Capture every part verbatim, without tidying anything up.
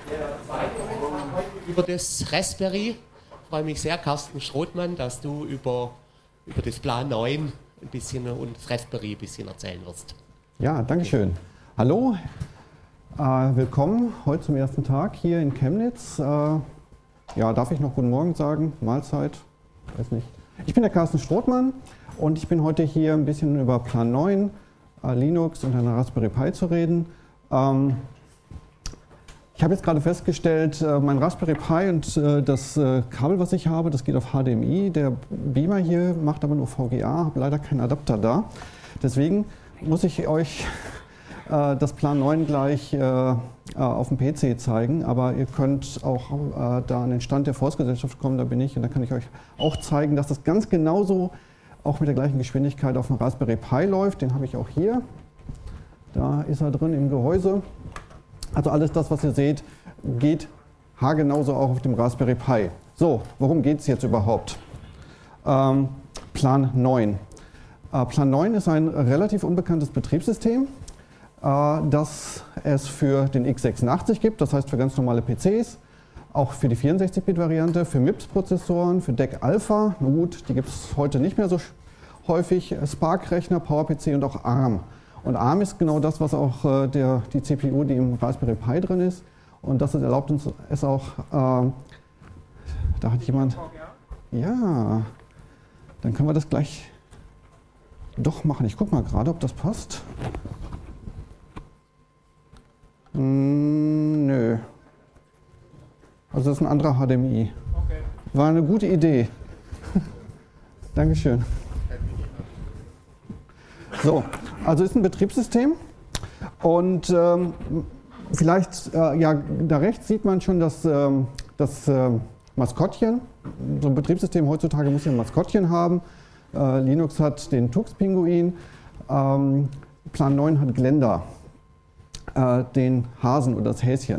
Über das Raspberry. Ich freue mich sehr, Carsten Strothmann, dass du über, über das Plan neun ein bisschen und das Raspberry ein bisschen erzählen wirst. Ja, danke schön. Hallo, äh, willkommen heute zum ersten Tag hier in Chemnitz. Äh, ja, darf ich noch guten Morgen sagen? Mahlzeit? Weiß nicht. Ich bin der Carsten Strothmann und ich bin heute hier ein bisschen über Plan neun, äh, Linux und eine Raspberry Pi zu reden. Ähm, Ich habe jetzt gerade festgestellt, mein Raspberry Pi und das Kabel, was ich habe, das geht auf H D M I. Der Beamer hier macht aber nur V G A, habe leider keinen Adapter da. Deswegen muss ich euch das Plan neun gleich auf dem P C zeigen. Aber ihr könnt auch da an den Stand der Forstgesellschaft kommen, da bin ich. Und da kann ich euch auch zeigen, dass das ganz genauso auch mit der gleichen Geschwindigkeit auf dem Raspberry Pi läuft. Den habe ich auch hier. Da ist er drin im Gehäuse. Also alles das, was ihr seht, geht haargenauso auch auf dem Raspberry Pi. So, worum geht es jetzt überhaupt? Ähm, Plan neun. Äh, Plan neun ist ein relativ unbekanntes Betriebssystem, äh, das es für den x sechsundachtzig gibt, das heißt für ganz normale P Cs, auch für die vierundsechzig Bit Variante, für M I P S-Prozessoren, für D E C Alpha, na gut, die gibt es heute nicht mehr so häufig, Spark-Rechner, PowerPC und auch ARM. Und ARM ist genau das, was auch äh, der, die C P U, die im Raspberry Pi drin ist. Und das erlaubt uns es auch, äh, da hat jemand, ja, dann können wir das gleich doch machen. Ich gucke mal gerade, ob das passt. Hm, nö. Also das ist ein anderer H D M I. War eine gute Idee. Dankeschön. So, also ist ein Betriebssystem und ähm, vielleicht, äh, ja, da rechts sieht man schon das, ähm, das äh, Maskottchen. So ein Betriebssystem heutzutage muss ja ein Maskottchen haben. Äh, Linux hat den Tux-Pinguin, ähm, Plan neun hat Glenda, äh, den Hasen oder das Häschen.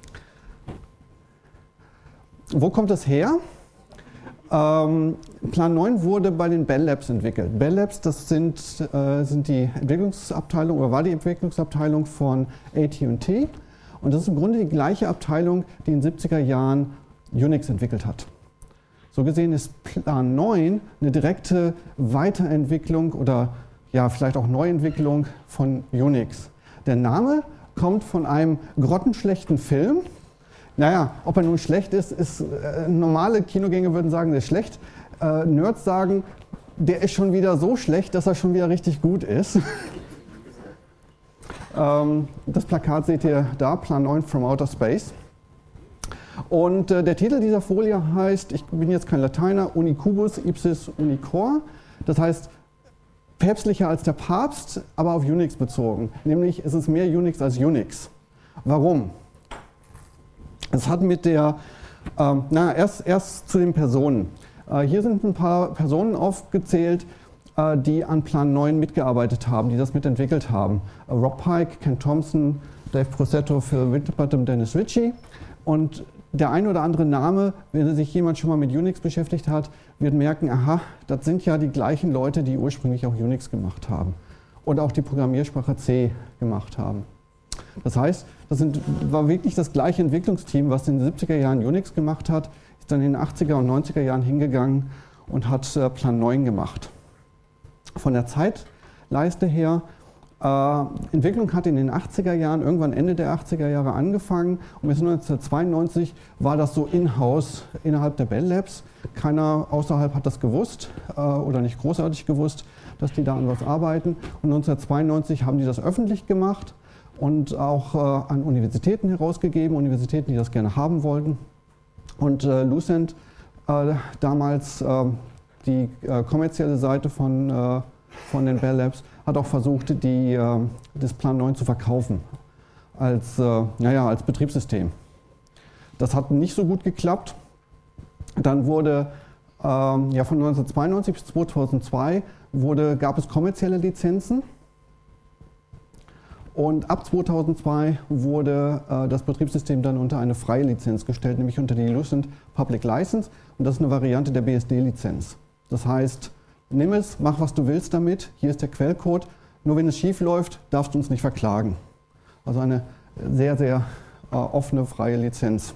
Wo kommt das her? Ähm, Plan neun wurde bei den Bell Labs entwickelt. Bell Labs, das sind, äh, sind die Entwicklungsabteilung oder war die Entwicklungsabteilung von A T und T. Und das ist im Grunde die gleiche Abteilung, die in den siebziger Jahren Unix entwickelt hat. So gesehen ist Plan neun eine direkte Weiterentwicklung oder ja, vielleicht auch Neuentwicklung von Unix. Der Name kommt von einem grottenschlechten Film. Naja, ob er nun schlecht ist, ist äh, normale Kinogänger würden sagen, der ist schlecht. Äh, Nerds sagen, der ist schon wieder so schlecht, dass er schon wieder richtig gut ist. ähm, das Plakat seht ihr da, Plan neun from Outer Space. Und äh, der Titel dieser Folie heißt, ich bin jetzt kein Lateiner, Unicubus ipsis unicor. Das heißt, päpstlicher als der Papst, aber auf Unix bezogen. Nämlich, es ist mehr Unix als Unix. Warum? Es hat mit der, ähm, na, erst, erst zu den Personen. Äh, hier sind ein paar Personen aufgezählt, äh, die an Plan neun mitgearbeitet haben, die das mitentwickelt haben. Äh, Rob Pike, Ken Thompson, Dave Prosetto, Phil Winterbottom, Dennis Ritchie. Und der ein oder andere Name, wenn sich jemand schon mal mit Unix beschäftigt hat, wird merken, aha, das sind ja die gleichen Leute, die ursprünglich auch Unix gemacht haben und auch die Programmiersprache C gemacht haben. Das heißt, das sind, war wirklich das gleiche Entwicklungsteam, was in den siebziger Jahren Unix gemacht hat, ist dann in den achtziger und neunziger Jahren hingegangen und hat äh, Plan neun gemacht. Von der Zeitleiste her, äh, Entwicklung hat in den achtziger Jahren, irgendwann Ende der achtziger Jahre angefangen und bis neunzehnhundertzweiundneunzig war das so in-house innerhalb der Bell Labs. Keiner außerhalb hat das gewusst äh, oder nicht großartig gewusst, dass die da an was arbeiten. Und neunzehnhundertzweiundneunzig haben die das öffentlich gemacht und auch äh, an Universitäten herausgegeben, Universitäten, die das gerne haben wollten. Und äh, Lucent, äh, damals äh, die äh, kommerzielle Seite von, äh, von den Bell Labs, hat auch versucht, die, äh, das Plan neun zu verkaufen als, äh, naja, als Betriebssystem. Das hat nicht so gut geklappt. Dann wurde äh, ja, von neunzehnhundertzweiundneunzig bis zweitausendzwei wurde, gab es kommerzielle Lizenzen. Und ab zweitausendzwei wurde äh, das Betriebssystem dann unter eine freie Lizenz gestellt, nämlich unter die Lucent Public License. Und das ist eine Variante der B S D-Lizenz. Das heißt, nimm es, mach was du willst damit, hier ist der Quellcode. Nur wenn es schief läuft, darfst du uns nicht verklagen. Also eine sehr, sehr äh, offene, freie Lizenz.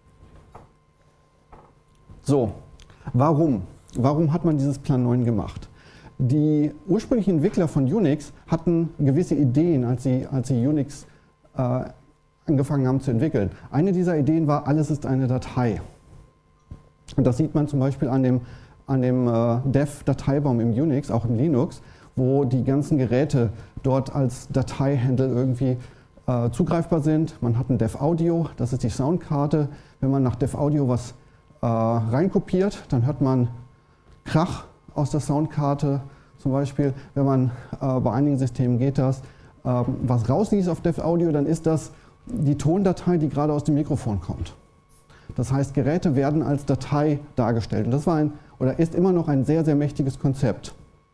So, warum? Warum hat man dieses Plan neun gemacht? Die ursprünglichen Entwickler von Unix hatten gewisse Ideen, als sie, als sie Unix äh, angefangen haben zu entwickeln. Eine dieser Ideen war, alles ist eine Datei. Und das sieht man zum Beispiel an dem, an dem äh, Dev-Dateibaum im Unix, auch in Linux, wo die ganzen Geräte dort als Dateihandle irgendwie äh, zugreifbar sind. Man hat ein Dev-Audio, das ist die Soundkarte. Wenn man nach Dev-Audio was äh, reinkopiert, dann hört man Krach aus der Soundkarte zum Beispiel. Wenn man äh, bei einigen Systemen geht das, äh, was rausliest auf Dev-Audio, dann ist das die Tondatei, die gerade aus dem Mikrofon kommt. Das heißt, Geräte werden als Datei dargestellt. Und das war ein, oder ist immer noch ein sehr, sehr mächtiges Konzept.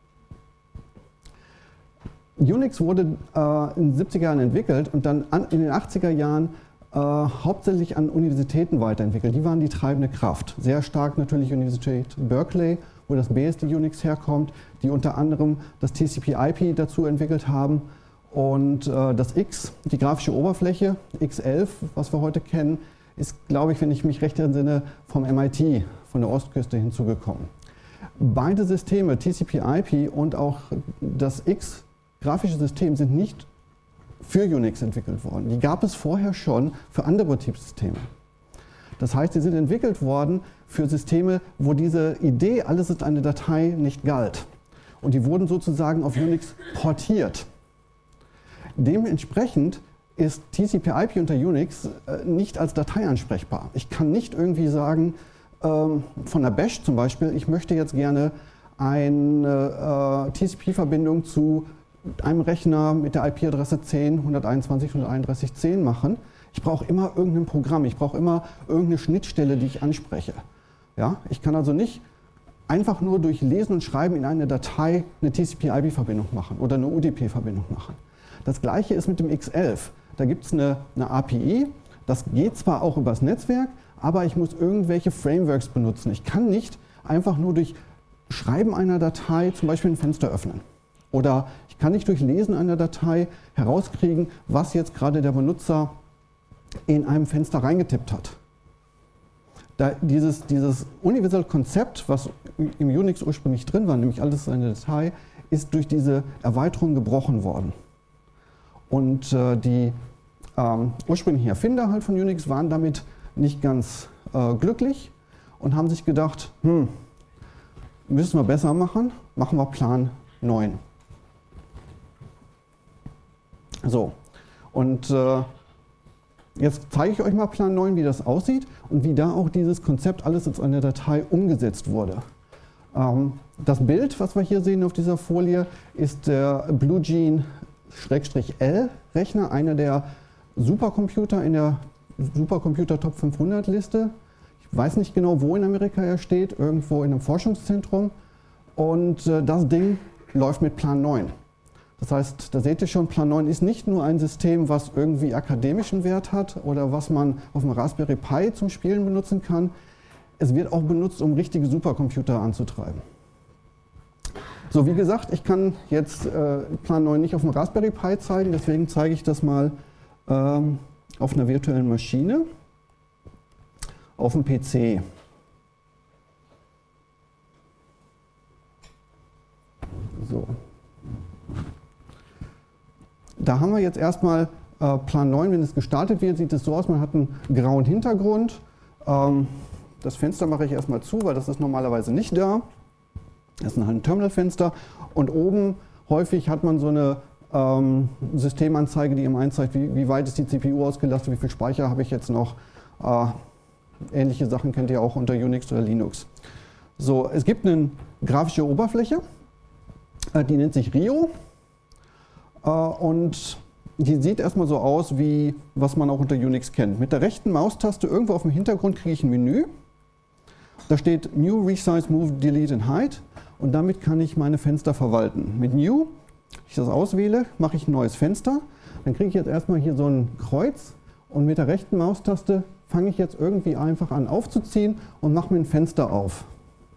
Unix wurde äh, in den siebziger Jahren entwickelt und dann an, in den achtziger Jahren äh, hauptsächlich an Universitäten weiterentwickelt. Die waren die treibende Kraft. Sehr stark natürlich Universität Berkeley, wo das B S D Unix herkommt, die unter anderem das T C P I P dazu entwickelt haben. Und äh, das X, die grafische Oberfläche, X elf, was wir heute kennen, ist, glaube ich, wenn ich mich recht entsinne, vom M I T, von der Ostküste hinzugekommen. Beide Systeme, T C P I P und auch das X, grafische System, sind nicht für Unix entwickelt worden. Die gab es vorher schon für andere Betriebssysteme. Das heißt, sie sind entwickelt worden für Systeme, wo diese Idee, alles ist eine Datei, nicht galt. Und die wurden sozusagen auf Unix portiert. Dementsprechend ist T C P I P unter Unix äh, nicht als Datei ansprechbar. Ich kann nicht irgendwie sagen, ähm, von der Bash zum Beispiel, ich möchte jetzt gerne eine äh, T C P-Verbindung zu einem Rechner mit der I P-Adresse zehn Punkt hunderteinundzwanzig Punkt hunderteinunddreißig Punkt zehn machen. Ich brauche immer irgendein Programm, ich brauche immer irgendeine Schnittstelle, die ich anspreche. Ja? Ich kann also nicht einfach nur durch Lesen und Schreiben in eine Datei eine T C P I P-Verbindung machen oder eine U D P-Verbindung machen. Das gleiche ist mit dem X elf. Da gibt es eine, eine A P I, das geht zwar auch übers Netzwerk, aber ich muss irgendwelche Frameworks benutzen. Ich kann nicht einfach nur durch Schreiben einer Datei zum Beispiel ein Fenster öffnen. Oder ich kann nicht durch Lesen einer Datei herauskriegen, was jetzt gerade der Benutzer in einem Fenster reingetippt hat. Da dieses, dieses universelle Konzept, was im Unix ursprünglich drin war, nämlich alles ist eine Datei, ist durch diese Erweiterung gebrochen worden. Und äh, die ähm, ursprünglichen Erfinder halt von Unix waren damit nicht ganz äh, glücklich und haben sich gedacht, hm, müssen wir besser machen, machen wir Plan neun. So, und äh, jetzt zeige ich euch mal Plan neun, wie das aussieht und wie da auch dieses Konzept alles als eine Datei umgesetzt wurde. Ähm, das Bild, was wir hier sehen auf dieser Folie, ist der BlueGene-L-Rechner, einer der Supercomputer in der Supercomputer Top fünfhundert Liste. Ich weiß nicht genau, wo in Amerika er steht, irgendwo in einem Forschungszentrum. Und äh, das Ding läuft mit Plan neun. Das heißt, da seht ihr schon, Plan neun ist nicht nur ein System, was irgendwie akademischen Wert hat oder was man auf dem Raspberry Pi zum Spielen benutzen kann. Es wird auch benutzt, um richtige Supercomputer anzutreiben. So, wie gesagt, ich kann jetzt äh, Plan neun nicht auf dem Raspberry Pi zeigen, deswegen zeige ich das mal ähm, auf einer virtuellen Maschine, auf dem P C. So. Da haben wir jetzt erstmal äh, Plan neun, wenn es gestartet wird, sieht es so aus, man hat einen grauen Hintergrund. Ähm, das Fenster mache ich erstmal zu, weil das ist normalerweise nicht da. Das ist halt ein Terminalfenster und oben häufig hat man so eine ähm, Systemanzeige, die ihm anzeigt, wie, wie weit ist die C P U ausgelastet, wie viel Speicher habe ich jetzt noch. Äh, ähnliche Sachen kennt ihr auch unter Unix oder Linux. So, es gibt eine grafische Oberfläche, äh, die nennt sich Rio. Und die sieht erstmal so aus, wie was man auch unter Unix kennt. Mit der rechten Maustaste irgendwo auf dem Hintergrund kriege ich ein Menü. Da steht New, Resize, Move, Delete and Hide. Und damit kann ich meine Fenster verwalten. Mit New, wenn ich das auswähle, mache ich ein neues Fenster. Dann kriege ich jetzt erstmal hier so ein Kreuz. Und mit der rechten Maustaste fange ich jetzt irgendwie einfach an aufzuziehen und mache mir ein Fenster auf.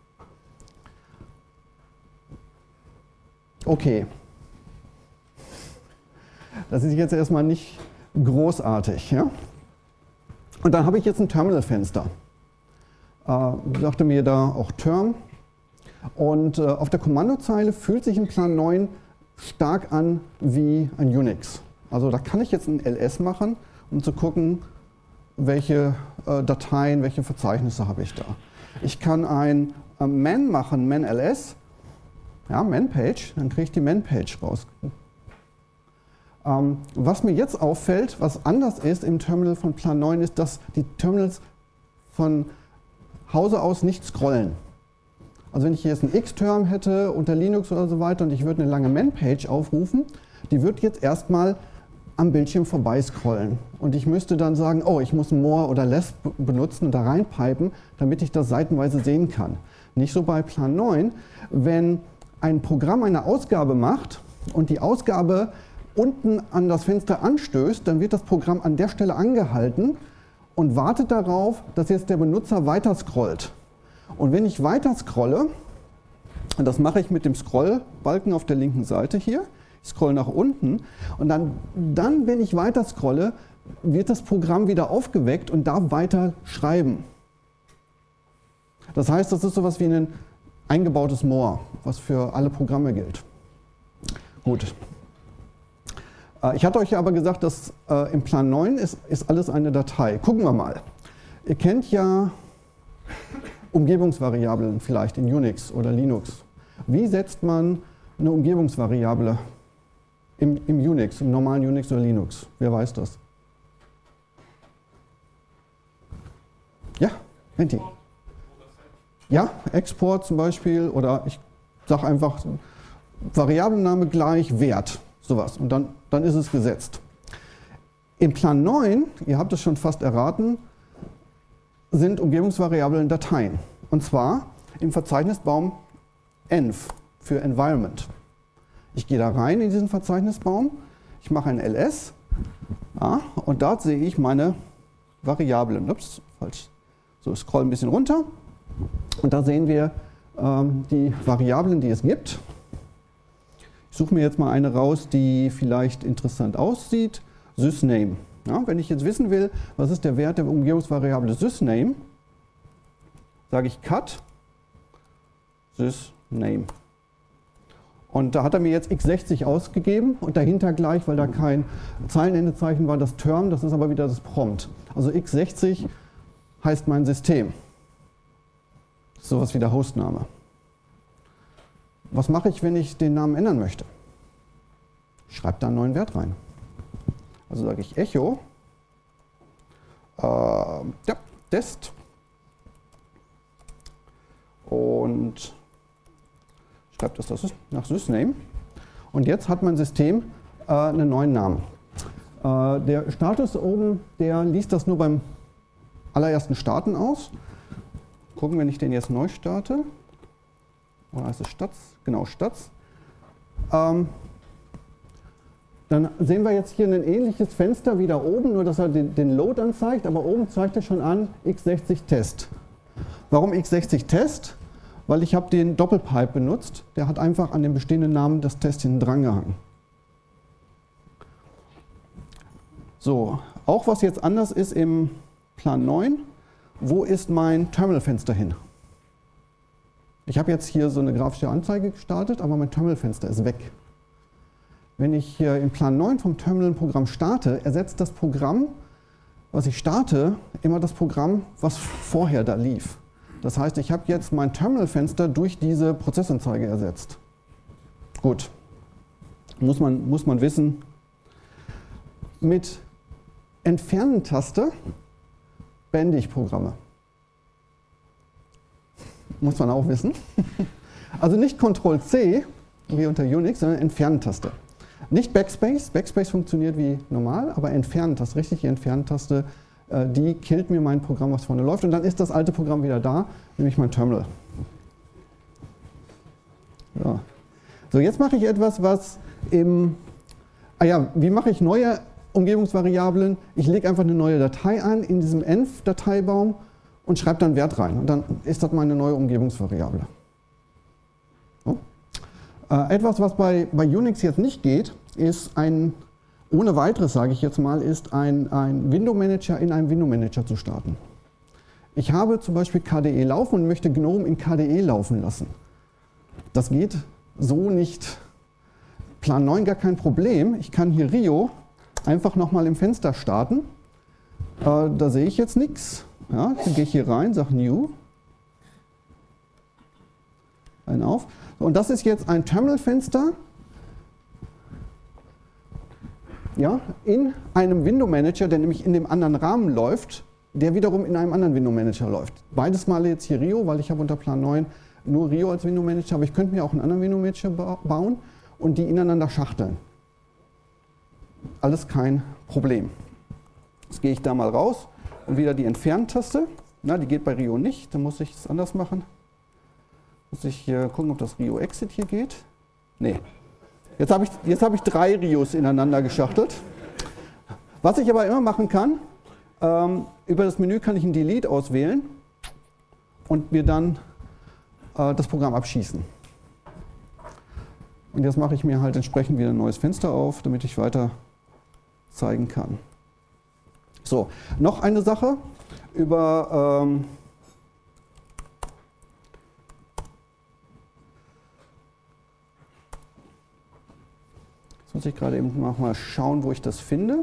Okay. Das ist jetzt erstmal nicht großartig. Ja? Und dann habe ich jetzt ein Terminalfenster. Äh, sagte mir da auch Term. Und äh, auf der Kommandozeile fühlt sich ein Plan neun stark an wie ein Unix. Also da kann ich jetzt ein L S machen, um zu gucken, welche äh, Dateien, welche Verzeichnisse habe ich da. Ich kann ein äh, man machen, man L S, ja, man-Page, dann kriege ich die man-Page raus. Ähm, was mir jetzt auffällt, was anders ist im Terminal von Plan neun, ist, dass die Terminals von Hause aus nicht scrollen. Also wenn ich jetzt einen Xterm hätte unter Linux oder so weiter und ich würde eine lange Man-Page aufrufen, die wird jetzt erstmal am Bildschirm vorbei scrollen. Und ich müsste dann sagen, oh, ich muss more oder less benutzen und da reinpipen, damit ich das seitenweise sehen kann. Nicht so bei Plan neun. Wenn ein Programm eine Ausgabe macht und die Ausgabe unten an das Fenster anstößt, dann wird das Programm an der Stelle angehalten und wartet darauf, dass jetzt der Benutzer weiter scrollt. Und wenn ich weiter scrolle, und das mache ich mit dem Scrollbalken auf der linken Seite hier, ich scrolle nach unten und dann, dann, wenn ich weiter scrolle, wird das Programm wieder aufgeweckt und darf weiter schreiben. Das heißt, das ist sowas wie ein eingebautes More, was für alle Programme gilt. Gut. Ich hatte euch ja aber gesagt, dass äh, im Plan neun ist, ist alles eine Datei. Gucken wir mal. Ihr kennt ja Umgebungsvariablen vielleicht in Unix oder Linux. Wie setzt man eine Umgebungsvariable im, im Unix, im normalen Unix oder Linux? Wer weiß das? Ja, Menti. Ja, Export zum Beispiel oder ich sage einfach Variablenname gleich Wert, sowas und dann, dann ist es gesetzt. Im Plan neun, ihr habt es schon fast erraten, sind Umgebungsvariablen Dateien. Und zwar im Verzeichnisbaum env für Environment. Ich gehe da rein in diesen Verzeichnisbaum, ich mache ein L S ja, und dort sehe ich meine Variablen. Ups, falsch. So, ich scroll ein bisschen runter und da sehen wir ähm, die Variablen, die es gibt. Ich suche mir jetzt mal eine raus, die vielleicht interessant aussieht. Sysname. Ja, wenn ich jetzt wissen will, was ist der Wert der Umgebungsvariable Sysname, sage ich cut Sysname. Und da hat er mir jetzt x sechzig ausgegeben und dahinter gleich, weil da kein Zeilenendezeichen war, das Term, das ist aber wieder das Prompt. Also x sechzig heißt mein System. Sowas wie der Hostname. Was mache ich, wenn ich den Namen ändern möchte? Ich schreibe da einen neuen Wert rein. Also sage ich Echo, äh, ja, Dest und schreibe das, das nach Sysname. Und jetzt hat mein System äh, einen neuen Namen. Äh, der Status oben, der liest das nur beim allerersten Starten aus. Gucken, wenn ich den jetzt neu starte. Oder heißt es Stats? Genau, Stats. Ähm, Dann sehen wir jetzt hier ein ähnliches Fenster wie da oben, nur dass er den, den Load anzeigt, aber oben zeigt er schon an x sechzig Test. Warum x sechzig Test? Weil ich habe den Doppelpipe benutzt, der hat einfach an den bestehenden Namen das Test hinten dran gehangen. So, auch was jetzt anders ist im Plan neun, wo ist mein Terminalfenster hin? Ich habe jetzt hier so eine grafische Anzeige gestartet, aber mein Terminalfenster ist weg. Wenn ich hier im Plan neun vom Terminal ein Programm starte, ersetzt das Programm, was ich starte, immer das Programm, was vorher da lief. Das heißt, ich habe jetzt mein Terminalfenster durch diese Prozessanzeige ersetzt. Gut, muss man, muss man wissen. Mit Entfernen-Taste beende ich Programme. Muss man auch wissen. Also nicht Control C, wie unter Unix, sondern Entfernen-Taste. Nicht Backspace, Backspace funktioniert wie normal, aber Entfernen-Taste, richtige Entfernen-Taste, die killt mir mein Programm, was vorne läuft und dann ist das alte Programm wieder da, nämlich mein Terminal. Ja. So, jetzt mache ich etwas, was im, ah ja, wie mache ich neue Umgebungsvariablen? Ich lege einfach eine neue Datei an in diesem env-Dateibaum und schreibe dann Wert rein und dann ist das meine neue Umgebungsvariable. So. Äh, etwas, was bei, bei Unix jetzt nicht geht, ist ein ohne weiteres, sage ich jetzt mal, ist ein, ein Window Manager in einem Window Manager zu starten. Ich habe zum Beispiel K D E laufen und möchte GNOME in K D E laufen lassen. Das geht so nicht. Plan neun gar kein Problem. Ich kann hier Rio einfach nochmal im Fenster starten. Äh, da sehe ich jetzt nichts. Ja, dann gehe ich hier rein, sage New. Ein auf. Und das ist jetzt ein Terminal-Fenster, ja, in einem Window Manager, der nämlich in dem anderen Rahmen läuft, der wiederum in einem anderen Window Manager läuft. Beides mal jetzt hier Rio, weil ich habe unter Plan neun nur Rio als Window Manager, aber ich könnte mir auch einen anderen Window Manager ba bauen und die ineinander schachteln. Alles kein Problem. Jetzt gehe ich da mal raus und wieder die Entfernen-Taste. Na, die geht bei Rio nicht, dann muss ich es anders machen. Muss ich äh, gucken, ob das Rio Exit hier geht. Nee. Jetzt habe ich, jetzt habe ich drei Rios ineinander geschachtelt. Was ich aber immer machen kann, ähm, über das Menü kann ich ein Delete auswählen und mir dann äh, das Programm abschießen. Und jetzt mache ich mir halt entsprechend wieder ein neues Fenster auf, damit ich weiter zeigen kann. So, noch eine Sache über ähm, jetzt muss ich gerade eben noch mal schauen, wo ich das finde.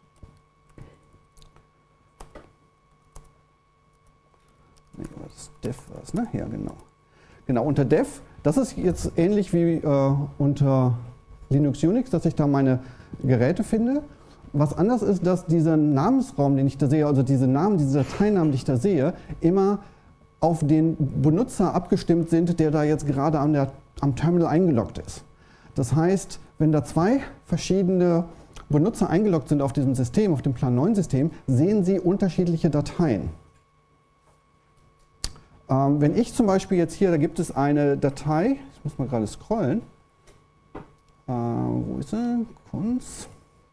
Nee, das Dev war es, ne? Ja, genau. Genau, unter Dev, das ist jetzt ähnlich wie äh, unter Linux Unix, dass ich da meine Geräte finde. Was anders ist, dass dieser Namensraum, den ich da sehe, also diese Namen, diese Dateinamen, die ich da sehe, immer auf den Benutzer abgestimmt sind, der da jetzt gerade an der, am Terminal eingeloggt ist. Das heißt, wenn da zwei verschiedene Benutzer eingeloggt sind auf diesem System, auf dem Plan neun System, sehen sie unterschiedliche Dateien. Ähm, wenn ich zum Beispiel jetzt hier, da gibt es eine Datei, ich muss mal gerade scrollen, äh, wo ist sie? Cons.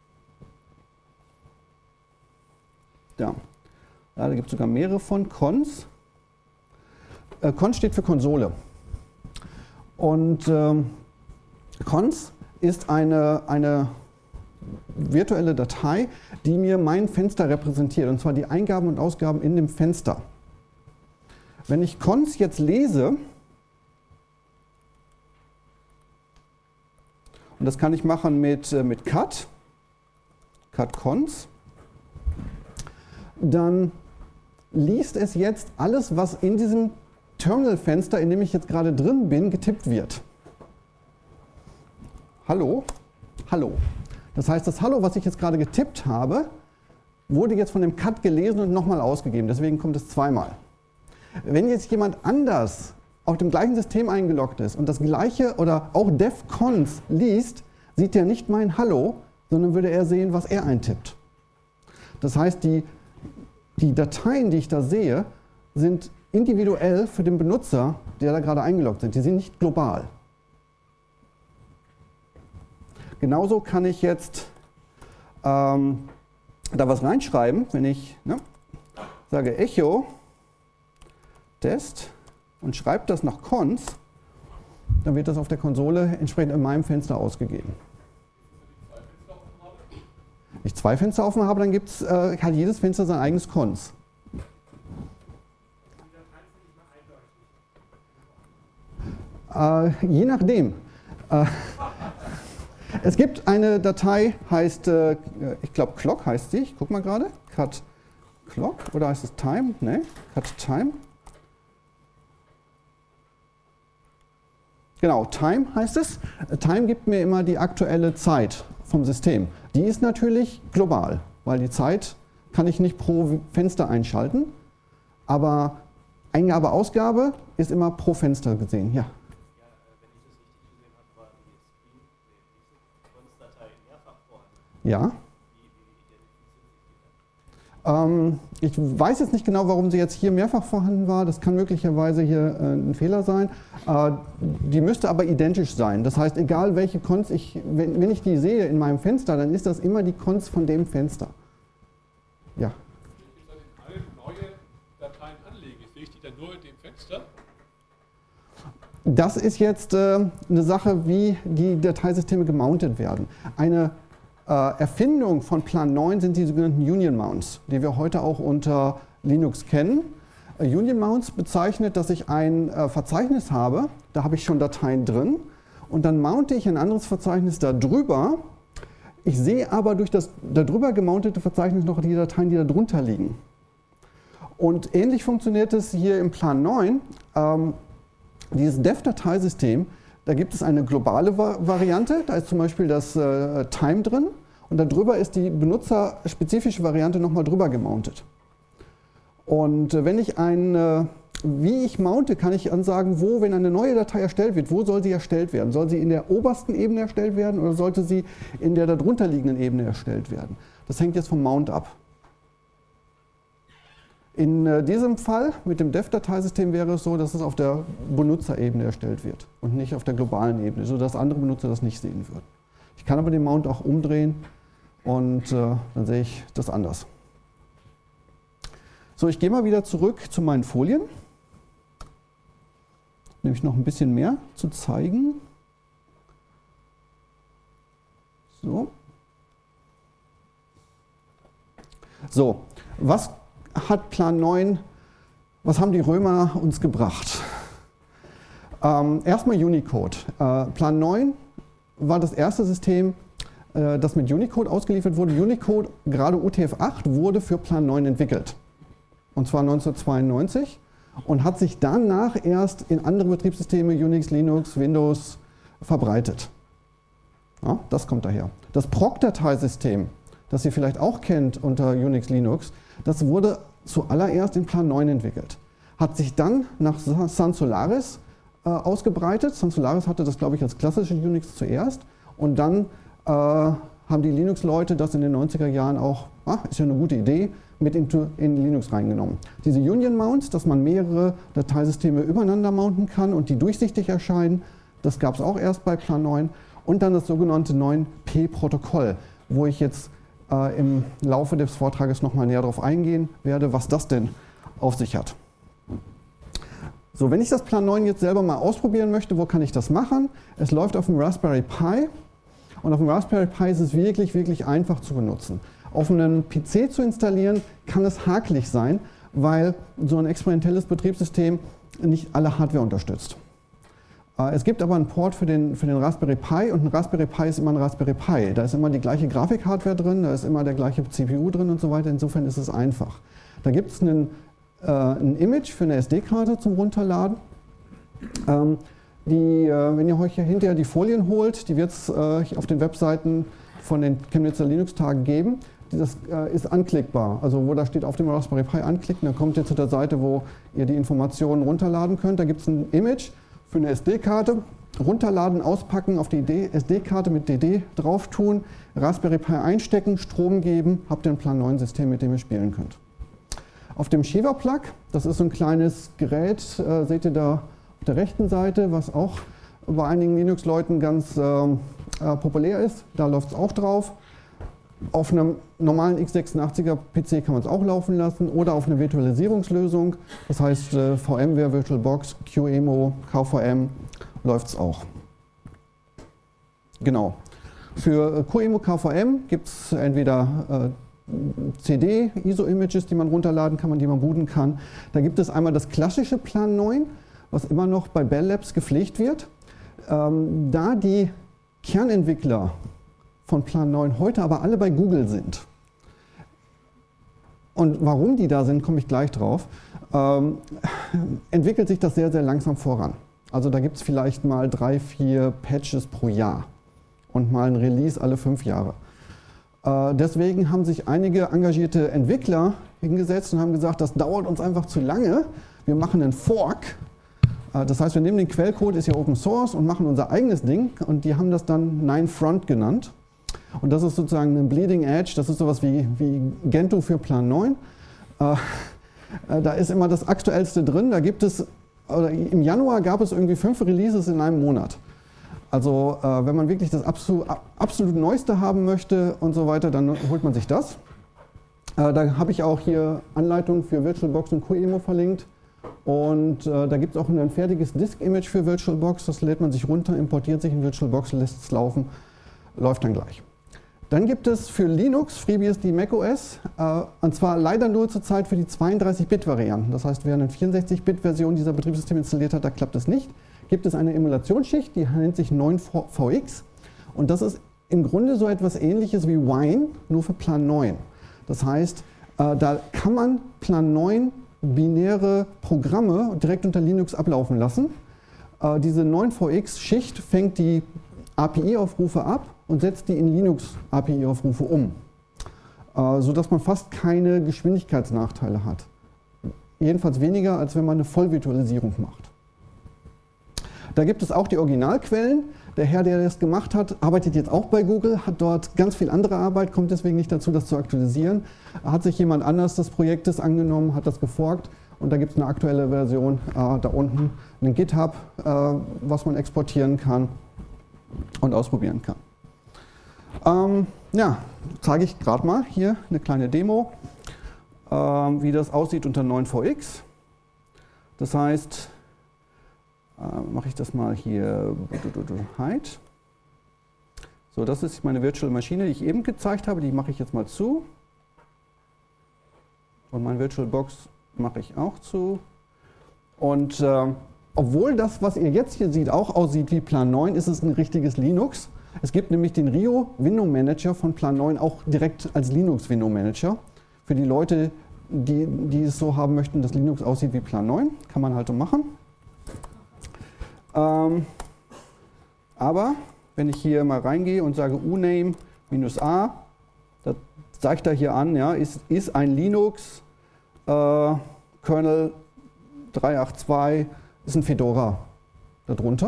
Da. Ja, da gibt es sogar mehrere von Cons. Äh, Cons steht für Konsole. Und ähm, Cons ist eine, eine virtuelle Datei, die mir mein Fenster repräsentiert, und zwar die Eingaben und Ausgaben in dem Fenster. Wenn ich Cons jetzt lese, und das kann ich machen mit, mit cut, cut Cons, dann liest es jetzt alles, was in diesem Terminal-Fenster, in dem ich jetzt gerade drin bin, getippt wird. Hallo? Hallo. Das heißt, das Hallo, was ich jetzt gerade getippt habe, wurde jetzt von dem Cut gelesen und nochmal ausgegeben. Deswegen kommt es zweimal. Wenn jetzt jemand anders auf dem gleichen System eingeloggt ist und das gleiche oder auch devcons liest, sieht er nicht mein Hallo, sondern würde er sehen, was er eintippt. Das heißt, die, die Dateien, die ich da sehe, sind individuell für den Benutzer, der da gerade eingeloggt sind. Die sind nicht global. Genauso kann ich jetzt ähm, da was reinschreiben, wenn ich ne, sage Echo Test und schreibe das nach Cons, dann wird das auf der Konsole entsprechend in meinem Fenster ausgegeben. Wenn ich zwei Fenster offen habe, dann gibt es äh, hat jedes Fenster sein eigenes Cons. Äh, je nachdem. Äh, es gibt eine Datei, heißt, äh, ich glaube Clock heißt sie, ich gucke mal gerade, cut Clock, oder heißt es Time? Ne, cut Time. Genau, Time heißt es. Time gibt mir immer die aktuelle Zeit vom System. Die ist natürlich global, weil die Zeit kann ich nicht pro Fenster einschalten, aber Eingabe, Ausgabe ist immer pro Fenster gesehen. Ja. Ja. Ähm, ich weiß jetzt nicht genau, warum sie jetzt hier mehrfach vorhanden war. Das kann möglicherweise hier äh, ein Fehler sein. Äh, die müsste aber identisch sein. Das heißt, egal welche Cons ich, wenn, wenn ich die sehe in meinem Fenster, dann ist das immer die Cons von dem Fenster. Ja. Wenn ich alle neue Dateien anlege, sehe ich die dann nur in dem Fenster? Das ist jetzt äh, eine Sache, wie die Dateisysteme gemountet werden. Eine äh, Erfindung von Plan neun sind die sogenannten Union Mounts, die wir heute auch unter Linux kennen. Äh, Union Mounts bezeichnet, dass ich ein äh, Verzeichnis habe, da habe ich schon Dateien drin und dann mounte ich ein anderes Verzeichnis da drüber. Ich sehe aber durch das darüber gemountete Verzeichnis noch die Dateien, die da drunter liegen. Und ähnlich funktioniert es hier im Plan neun. Ähm, dieses Dev-Dateisystem, da gibt es eine globale Va- Variante, da ist zum Beispiel das äh, Time drin und darüber ist die benutzerspezifische Variante nochmal drüber gemountet. Und äh, wenn ich ein, äh, wie ich mounte, kann ich ansagen, wo, wenn eine neue Datei erstellt wird, wo soll sie erstellt werden? Soll sie in der obersten Ebene erstellt werden oder sollte sie in der darunter liegenden Ebene erstellt werden? Das hängt jetzt vom Mount ab. In äh, diesem Fall mit dem Dev-Dateisystem wäre es so, dass es auf der Benutzerebene erstellt wird und nicht auf der globalen Ebene, sodass andere Benutzer das nicht sehen würden. Ich kann aber den Mount auch umdrehen und äh, dann sehe ich das anders. So, ich gehe mal wieder zurück zu meinen Folien. Nämlich noch ein bisschen mehr zu zeigen. So. So, was hat Plan neun, was haben die Römer uns gebracht? Ähm, erstmal Unicode. Äh, Plan neun war das erste System, äh, das mit Unicode ausgeliefert wurde. Unicode, gerade U T F acht, wurde für Plan neun entwickelt. Und zwar neunzehnhundertzweiundneunzig. Und hat sich danach erst in andere Betriebssysteme, Unix, Linux, Windows, verbreitet. Ja, das kommt daher. Das Proc-Dateisystem, das ihr vielleicht auch kennt unter Unix, Linux, das wurde zuallererst in Plan neun entwickelt. Hat sich dann nach Sun Solaris äh, ausgebreitet. Sun Solaris hatte das, glaube ich, als klassische Unix zuerst. Und dann äh, haben die Linux-Leute das in den neunziger Jahren auch, ah, ist ja eine gute Idee, mit in, in Linux reingenommen. Diese Union Mounts, dass man mehrere Dateisysteme übereinander mounten kann und die durchsichtig erscheinen, das gab es auch erst bei Plan neun. Und dann das sogenannte neun P-Protokoll, wo ich jetzt äh, im Laufe des Vortrages nochmal näher darauf eingehen werde, was das denn auf sich hat. So, wenn ich das Plan neun jetzt selber mal ausprobieren möchte, wo kann ich das machen? Es läuft auf dem Raspberry Pi und auf dem Raspberry Pi ist es wirklich, wirklich einfach zu benutzen. Auf einem P C zu installieren, kann es hakelig sein, weil so ein experimentelles Betriebssystem nicht alle Hardware unterstützt. Es gibt aber einen Port für den, für den Raspberry Pi und ein Raspberry Pi ist immer ein Raspberry Pi. Da ist immer die gleiche Grafikhardware drin, da ist immer der gleiche C P U drin und so weiter. Insofern ist es einfach. Da gibt es einen, äh, ein Image für eine S D-Karte zum Runterladen. Ähm, die, äh, wenn ihr euch hinterher die Folien holt, die wird es äh, auf den Webseiten von den Chemnitzer Linux-Tagen geben. Das äh, ist anklickbar, also wo da steht auf dem Raspberry Pi anklicken, dann kommt ihr zu der Seite, wo ihr die Informationen runterladen könnt. Da gibt es ein Image für eine S D-Karte, runterladen, auspacken, auf die S D-Karte mit D D drauf tun, Raspberry Pi einstecken, Strom geben, habt ihr ein Plan neun System, mit dem ihr spielen könnt. Auf dem Shiva Plug, das ist so ein kleines Gerät, äh, seht ihr da auf der rechten Seite, was auch bei einigen Linux-Leuten ganz äh, äh, populär ist, da läuft es auch drauf. Auf einem normalen x sechsundachtziger P C kann man es auch laufen lassen oder auf eine Virtualisierungslösung, das heißt äh, VMware, VirtualBox, QEMU, K V M läuft es auch. Genau. Für äh, QEMU, K V M gibt es entweder äh, C D, I S O-Images, die man runterladen kann, die man booten kann. Da gibt es einmal das klassische Plan neun, was immer noch bei Bell Labs gepflegt wird. Ähm, da die Kernentwickler von Plan neun heute aber alle bei Google sind. Und warum die da sind, komme ich gleich drauf, ähm, entwickelt sich das sehr, sehr langsam voran. Also da gibt es vielleicht mal drei, vier Patches pro Jahr und mal ein Release alle fünf Jahre. Äh, deswegen haben sich einige engagierte Entwickler hingesetzt und haben gesagt, das dauert uns einfach zu lange, wir machen einen Fork. Äh, das heißt, wir nehmen den Quellcode, ist ja Open Source, und machen unser eigenes Ding, und die haben das dann nine front genannt. Und das ist sozusagen ein Bleeding Edge, das ist sowas wie, wie Gentoo für Plan neun. Äh, äh, da ist immer das Aktuellste drin. Da gibt es, oder im Januar gab es irgendwie fünf Releases in einem Monat. Also äh, wenn man wirklich das absolut, absolut Neueste haben möchte und so weiter, dann holt man sich das. Äh, da habe ich auch hier Anleitungen für VirtualBox und QEMU verlinkt. Und äh, da gibt es auch ein fertiges Disk-Image für VirtualBox. Das lädt man sich runter, importiert sich in VirtualBox, lässt es laufen, läuft dann gleich. Dann gibt es für Linux FreeBSD macOS, äh, und zwar leider nur zurzeit für die zweiunddreißig Bit Varianten. Das heißt, wer eine vierundsechzig Bit Version dieser Betriebssysteme installiert hat, da klappt es nicht. Gibt es eine Emulationsschicht, die nennt sich neun V X, und das ist im Grunde so etwas Ähnliches wie Wine, nur für Plan neun. Das heißt, äh, da kann man Plan neun binäre Programme direkt unter Linux ablaufen lassen. Äh, diese neun V X-Schicht fängt die A P I-Aufrufe ab und setzt die in Linux-A P I-Aufrufe um, äh, sodass man fast keine Geschwindigkeitsnachteile hat. Jedenfalls weniger, als wenn man eine Vollvirtualisierung macht. Da gibt es auch die Originalquellen. Der Herr, der das gemacht hat, arbeitet jetzt auch bei Google, hat dort ganz viel andere Arbeit, kommt deswegen nicht dazu, das zu aktualisieren. Hat sich jemand anders des Projektes angenommen, hat das geforkt, und da gibt es eine aktuelle Version äh, da unten, einen GitHub, äh, was man exportieren kann und ausprobieren kann. Ähm, ja, zeige ich gerade mal hier eine kleine Demo, äh, wie das aussieht unter neun V X. Das heißt, äh, mache ich das mal hier, Hide. So, das ist meine Virtual Maschine, die ich eben gezeigt habe, die mache ich jetzt mal zu. Und mein VirtualBox mache ich auch zu. Und äh, obwohl das, was ihr jetzt hier seht, auch aussieht wie Plan neun, ist es ein richtiges Linux. Es gibt nämlich den Rio Window Manager von Plan neun auch direkt als Linux Window Manager. Für die Leute, die, die es so haben möchten, dass Linux aussieht wie Plan neun, kann man halt so machen. Ähm, aber wenn ich hier mal reingehe und sage uname minus a, das zeigt er hier an, ja, ist, ist ein Linux, äh, Kernel drei Punkt acht Punkt zwei, ist ein Fedora darunter.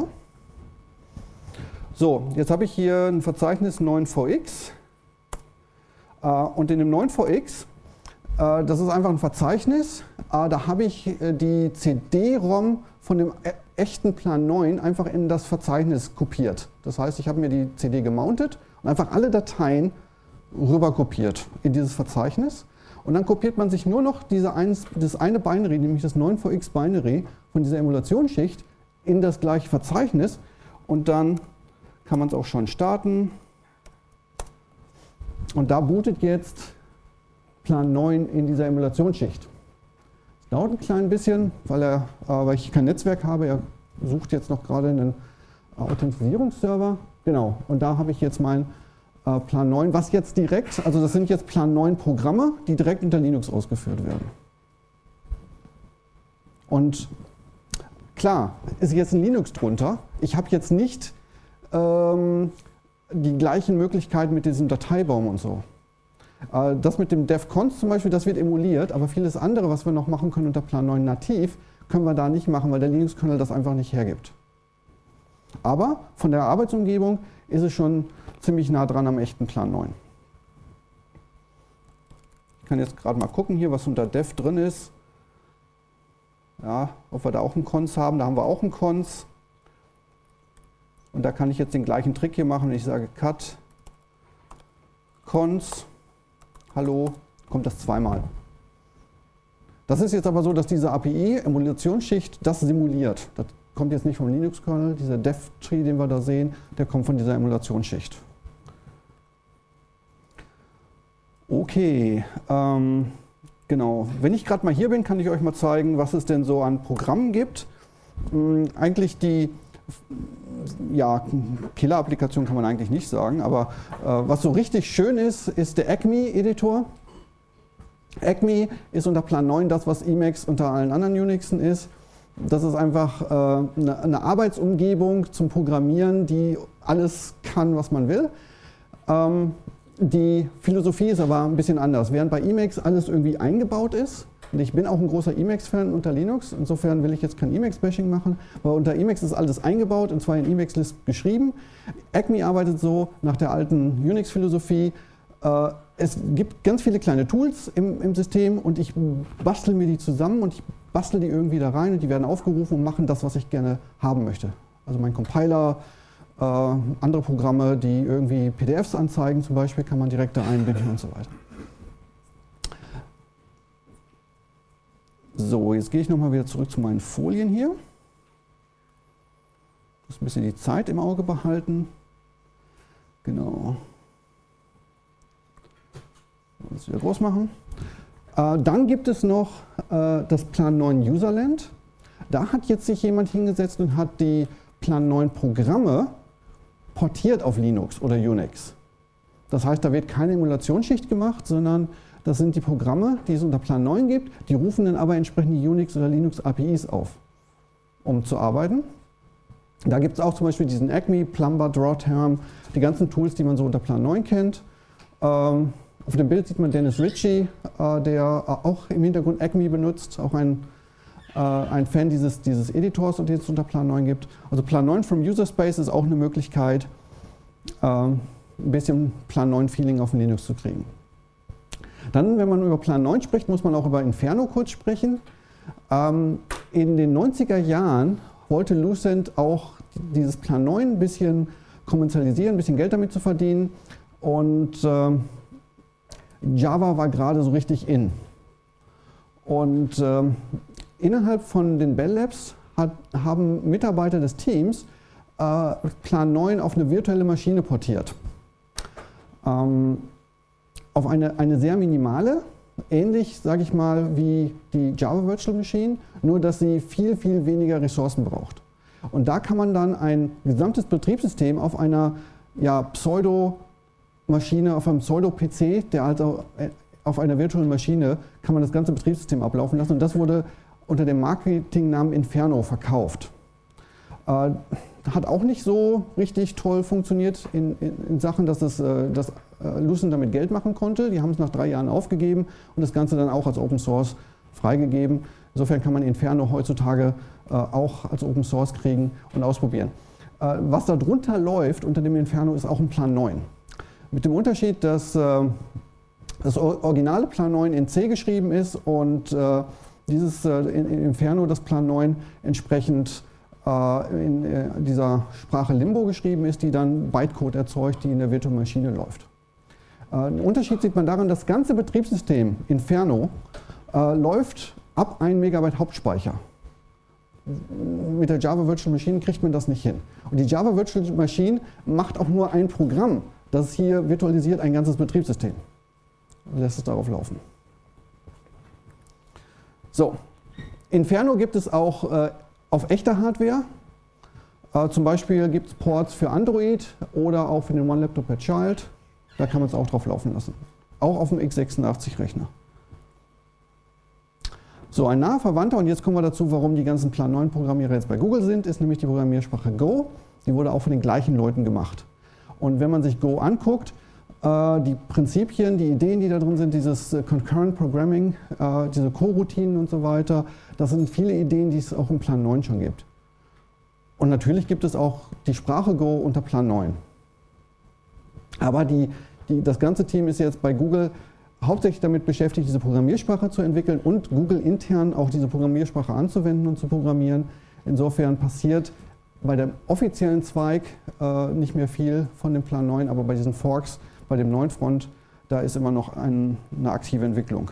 So, jetzt habe ich hier ein Verzeichnis neun V X, äh, und in dem neun V X, äh, das ist einfach ein Verzeichnis, äh, da habe ich äh, die C D-ROM von dem e echten Plan neun einfach in das Verzeichnis kopiert. Das heißt, ich habe mir die C D gemountet und einfach alle Dateien rüber kopiert in dieses Verzeichnis. Und dann kopiert man sich nur noch diese eins, das eine Binary, nämlich das neun V X Binary von dieser Emulationsschicht in das gleiche Verzeichnis, und dann kann man es auch schon starten. Und da bootet jetzt Plan neun in dieser Emulationsschicht. Es dauert ein klein bisschen, weil, er, äh, weil ich kein Netzwerk habe. Er sucht jetzt noch gerade einen Authentisierungsserver. Genau, und da habe ich jetzt mein äh, Plan neun, was jetzt direkt, also das sind jetzt Plan neun Programme, die direkt unter Linux ausgeführt werden. Und klar, ist jetzt ein Linux drunter. Ich habe jetzt nicht ähm, die gleichen Möglichkeiten mit diesem Dateibaum und so. Äh, das mit dem DevConst zum Beispiel, das wird emuliert, aber vieles andere, was wir noch machen können unter Plan neun nativ, können wir da nicht machen, weil der Linux-Kernel das einfach nicht hergibt. Aber von der Arbeitsumgebung ist es schon ziemlich nah dran am echten Plan neun. Ich kann jetzt gerade mal gucken hier, was unter Dev drin ist. Ja, ob wir da auch einen Cons haben, da haben wir auch einen Cons. Und da kann ich jetzt den gleichen Trick hier machen, wenn ich sage cut Cons, hallo, kommt das zweimal. Das ist jetzt aber so, dass diese A P I-Emulationsschicht das simuliert. Das kommt jetzt nicht vom Linux-Kernel, dieser Dev-Tree, den wir da sehen, der kommt von dieser Emulationsschicht. Okay, ähm, genau. Wenn ich gerade mal hier bin, kann ich euch mal zeigen, was es denn so an Programmen gibt. Ähm, eigentlich die, ja, Killer-Applikation kann man eigentlich nicht sagen, aber äh, was so richtig schön ist, ist der Acme-Editor. Acme ist unter Plan neun das, was Emacs unter allen anderen Unixen ist. Das ist einfach äh, eine, eine Arbeitsumgebung zum Programmieren, die alles kann, was man will. Ähm, die Philosophie ist aber ein bisschen anders. Während bei Emacs alles irgendwie eingebaut ist, und ich bin auch ein großer Emacs-Fan unter Linux, insofern will ich jetzt kein Emacs-Bashing machen, aber unter Emacs ist alles eingebaut und zwar in Emacs-List geschrieben. Acme arbeitet so nach der alten Unix-Philosophie. Äh, es gibt ganz viele kleine Tools im, im System und ich bastel mir die zusammen und ich bastel die irgendwie da rein und die werden aufgerufen und machen das, was ich gerne haben möchte. Also mein Compiler, äh, andere Programme, die irgendwie P D Fs anzeigen zum Beispiel, kann man direkt da einbinden und so weiter. So, jetzt gehe ich nochmal wieder zurück zu meinen Folien hier. Ich muss ein bisschen die Zeit im Auge behalten. Genau. Das wieder groß machen. Äh, dann gibt es noch äh, das Plan neun Userland. Da hat jetzt sich jemand hingesetzt und hat die Plan neun Programme portiert auf Linux oder Unix. Das heißt, da wird keine Emulationsschicht gemacht, sondern das sind die Programme, die es unter Plan neun gibt, die rufen dann aber entsprechend die Unix- oder Linux-A P Is auf, um zu arbeiten. Da gibt es auch zum Beispiel diesen Acme, Plumber, Drawterm, die ganzen Tools, die man so unter Plan neun kennt. Ähm, auf dem Bild sieht man Dennis Ritchie, äh, der auch im Hintergrund Acme benutzt, auch ein, äh, ein Fan dieses, dieses Editors, den es unter Plan neun gibt. Also Plan neun from User Space ist auch eine Möglichkeit, äh, ein bisschen Plan neun Feeling auf Linux zu kriegen. Dann, wenn man über Plan neun spricht, muss man auch über Inferno kurz sprechen. Ähm, in den neunziger Jahren wollte Lucent auch dieses Plan neun ein bisschen kommerzialisieren, ein bisschen Geld damit zu verdienen. Und äh, Java war gerade so richtig in. Und äh, innerhalb von den Bell Labs hat, haben Mitarbeiter des Teams äh, Plan neun auf eine virtuelle Maschine portiert. Ähm, auf eine, eine sehr minimale, ähnlich, sage ich mal, wie die Java Virtual Machine, nur dass sie viel, viel weniger Ressourcen braucht. Und da kann man dann ein gesamtes Betriebssystem auf einer ja, Pseudo-Maschine, auf einem Pseudo-P C, der also auf einer virtuellen Maschine, kann man das ganze Betriebssystem ablaufen lassen. Und das wurde unter dem Marketingnamen Inferno verkauft. Äh, hat auch nicht so richtig toll funktioniert in, in, in Sachen, dass, es, äh, dass äh, Lucent damit Geld machen konnte. Die haben es nach drei Jahren aufgegeben und das Ganze dann auch als Open Source freigegeben. Insofern kann man Inferno heutzutage äh, auch als Open Source kriegen und ausprobieren. Äh, was da drunter läuft unter dem Inferno ist auch ein Plan neun. Mit dem Unterschied, dass äh, das originale Plan neun in C geschrieben ist und äh, dieses äh, in, in Inferno, das Plan neun, entsprechend in dieser Sprache Limbo geschrieben ist, die dann Bytecode erzeugt, die in der virtuellen Maschine läuft. Einen Unterschied sieht man daran, das ganze Betriebssystem Inferno äh, läuft ab ein Megabyte Hauptspeicher. Mit der Java Virtual Machine kriegt man das nicht hin. Und die Java Virtual Machine macht auch nur ein Programm, das hier virtualisiert ein ganzes Betriebssystem. Und lässt es darauf laufen. So, Inferno gibt es auch äh, auf echter Hardware. Äh, zum Beispiel gibt es Ports für Android oder auch für den One Laptop per Child. Da kann man es auch drauf laufen lassen. Auch auf dem x sechsundachtzig Rechner. So, ein naher Verwandter, und jetzt kommen wir dazu, warum die ganzen Plan neun Programmierer jetzt bei Google sind, ist nämlich die Programmiersprache Go. Die wurde auch von den gleichen Leuten gemacht. Und wenn man sich Go anguckt, äh, die Prinzipien, die Ideen, die da drin sind, dieses äh, Concurrent Programming, äh, diese Coroutinen und so weiter, das sind viele Ideen, die es auch im Plan neun schon gibt. Und natürlich gibt es auch die Sprache Go unter Plan neun. Aber die, die, das ganze Team ist jetzt bei Google hauptsächlich damit beschäftigt, diese Programmiersprache zu entwickeln und Google intern auch diese Programmiersprache anzuwenden und zu programmieren. Insofern passiert bei dem offiziellen Zweig äh, nicht mehr viel von dem Plan neun, aber bei diesen Forks, bei dem neuen Front, da ist immer noch ein, eine aktive Entwicklung.